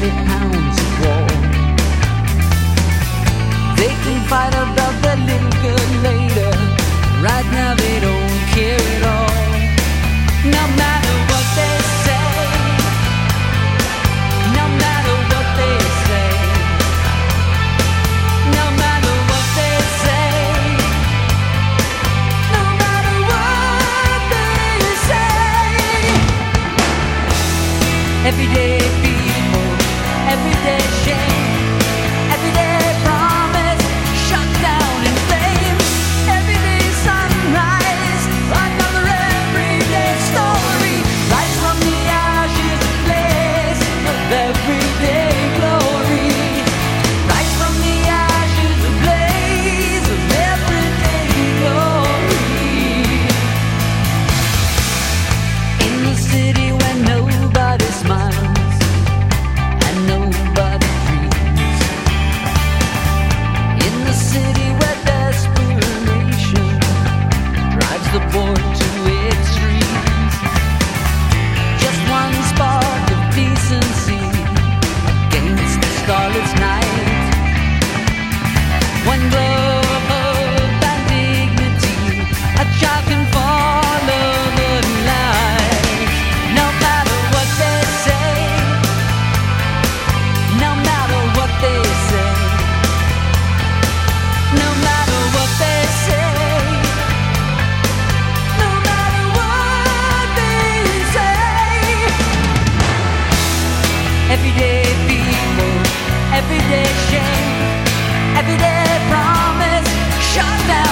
30 pounds of war. They can fight about that little girl later. Right now they don't care at all. No matter what they say, no matter what they say, no matter what they say, no matter what they say. Everyday people, everyday shame, everyday promise shut down in flames. Everyday sunrise, another everyday story. Rise from the ashes, a place of everyday glory. Rise from the ashes, a blaze of everyday glory. In the city where nobody smiles and nobody dreams. In the city where desperation drives the boy to extremes. Just one spark of decency against the starless night. One glow of hope and dignity, a child can follow the light. No matter what they say, no matter what they say, no matter what they say, no matter what they say. Everyday people, everyday shame, everyday promise shut down.